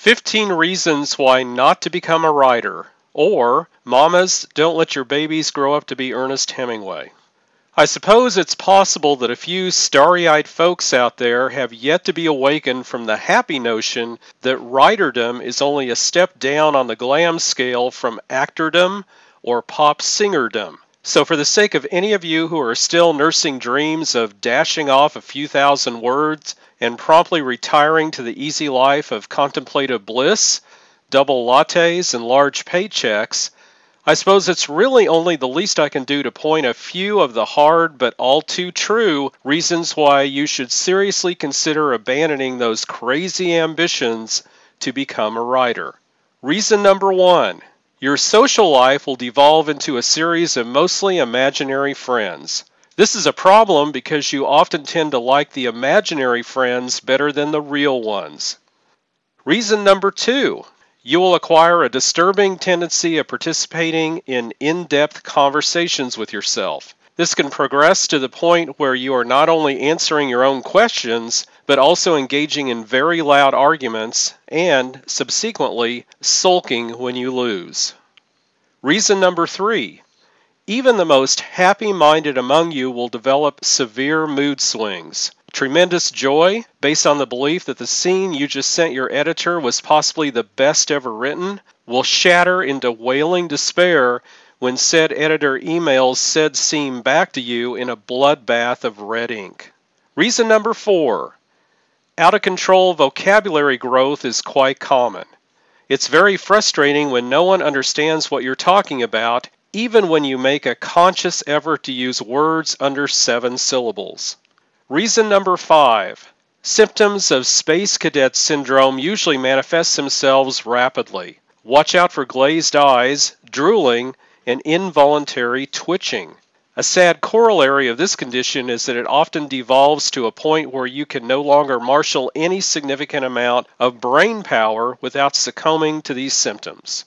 15 Reasons Why Not to Become a Writer, or Mamas, Don't Let Your Babies Grow Up to be Ernest Hemingway. I suppose it's possible that a few starry-eyed folks out there have yet to be awakened from the happy notion that writerdom is only a step down on the glam scale from actordom or pop singerdom. So for the sake of any of you who are still nursing dreams of dashing off a few thousand words and promptly retiring to the easy life of contemplative bliss, double lattes, and large paychecks, I suppose it's really only the least I can do to point a few of the hard but all too true reasons why you should seriously consider abandoning those crazy ambitions to become a writer. Reason number 1. Your social life will devolve into a series of mostly imaginary friends. This is a problem because you often tend to like the imaginary friends better than the real ones. Reason number 2. You will acquire a disturbing tendency of participating in in-depth conversations with yourself. This can progress to the point where you are not only answering your own questions, but also engaging in very loud arguments and, subsequently, sulking when you lose. Reason number 3. Even the most happy-minded among you will develop severe mood swings. Tremendous joy, based on the belief that the scene you just sent your editor was possibly the best ever written, will shatter into wailing despair when said editor emails said scene back to you in a bloodbath of red ink. Reason number 4. Out-of-control vocabulary growth is quite common. It's very frustrating when no one understands what you're talking about, even when you make a conscious effort to use words under 7 syllables. Reason number 5. Symptoms of Space Cadet Syndrome usually manifest themselves rapidly. Watch out for glazed eyes, drooling, and involuntary twitching. A sad corollary of this condition is that it often devolves to a point where you can no longer marshal any significant amount of brain power without succumbing to these symptoms.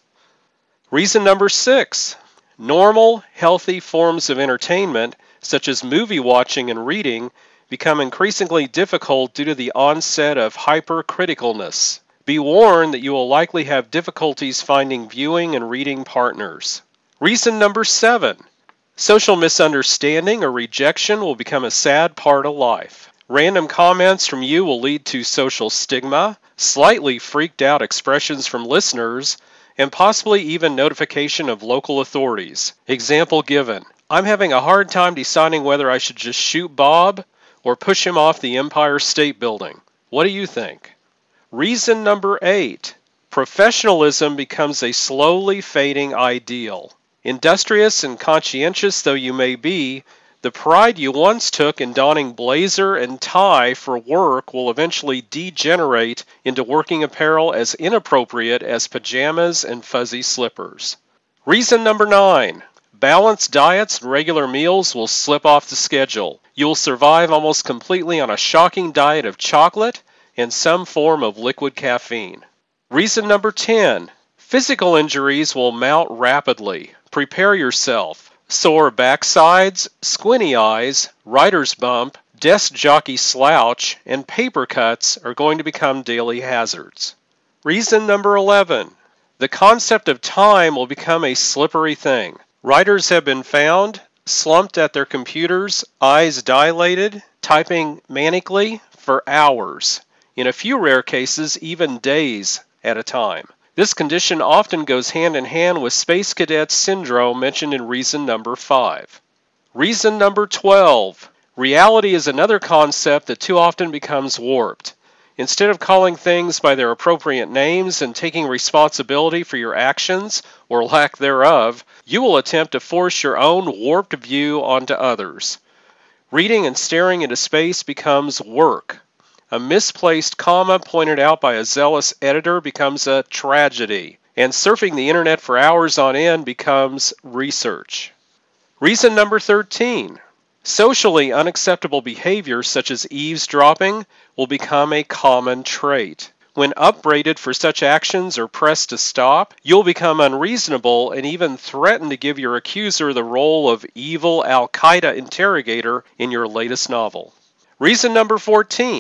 Reason number 6. Normal, healthy forms of entertainment, such as movie watching and reading, become increasingly difficult due to the onset of hypercriticalness. Be warned that you will likely have difficulties finding viewing and reading partners. Reason number 7. Social misunderstanding or rejection will become a sad part of life. Random comments from you will lead to social stigma, slightly freaked out expressions from listeners, and possibly even notification of local authorities. Example given: I'm having a hard time deciding whether I should just shoot Bob or push him off the Empire State Building. What do you think? Reason number 8. Professionalism becomes a slowly fading ideal. Industrious and conscientious though you may be, the pride you once took in donning blazer and tie for work will eventually degenerate into working apparel as inappropriate as pajamas and fuzzy slippers. Reason number 9. Balanced diets and regular meals will slip off the schedule. You will survive almost completely on a shocking diet of chocolate and some form of liquid caffeine. Reason number 10. Physical injuries will mount rapidly. Prepare yourself. Sore backsides, squinty eyes, writer's bump, desk jockey slouch, and paper cuts are going to become daily hazards. Reason number 11. The concept of time will become a slippery thing. Writers have been found slumped at their computers, eyes dilated, typing manically for hours, in a few rare cases even days at a time. This condition often goes hand in hand with Space Cadet Syndrome mentioned in reason number 5. Reason number 12. Reality is another concept that too often becomes warped. Instead of calling things by their appropriate names and taking responsibility for your actions, or lack thereof, you will attempt to force your own warped view onto others. Reading and staring into space becomes work. A misplaced comma pointed out by a zealous editor becomes a tragedy, and surfing the internet for hours on end becomes research. Reason number 13. Socially unacceptable behavior such as eavesdropping will become a common trait. When upbraided for such actions or pressed to stop, you'll become unreasonable and even threaten to give your accuser the role of evil Al-Qaeda interrogator in your latest novel. Reason number 14.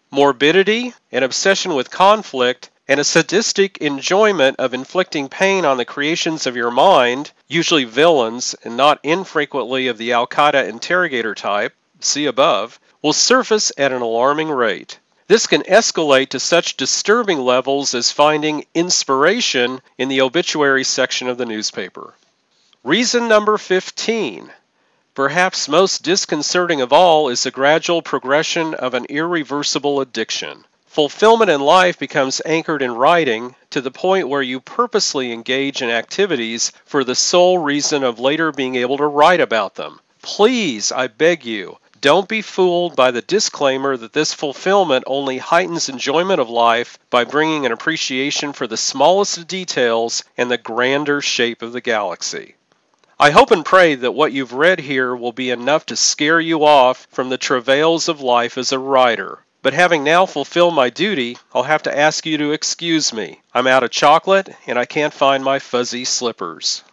Morbidity, an obsession with conflict, and a sadistic enjoyment of inflicting pain on the creations of your mind, usually villains and not infrequently of the Al-Qaeda interrogator type, see above, will surface at an alarming rate. This can escalate to such disturbing levels as finding inspiration in the obituary section of the newspaper. Reason number 15. Perhaps most disconcerting of all is the gradual progression of an irreversible addiction. Fulfillment in life becomes anchored in writing to the point where you purposely engage in activities for the sole reason of later being able to write about them. Please, I beg you, don't be fooled by the disclaimer that this fulfillment only heightens enjoyment of life by bringing an appreciation for the smallest of details and the grander shape of the galaxy. I hope and pray that what you've read here will be enough to scare you off from the travails of life as a writer. But having now fulfilled my duty, I'll have to ask you to excuse me. I'm out of chocolate and I can't find my fuzzy slippers.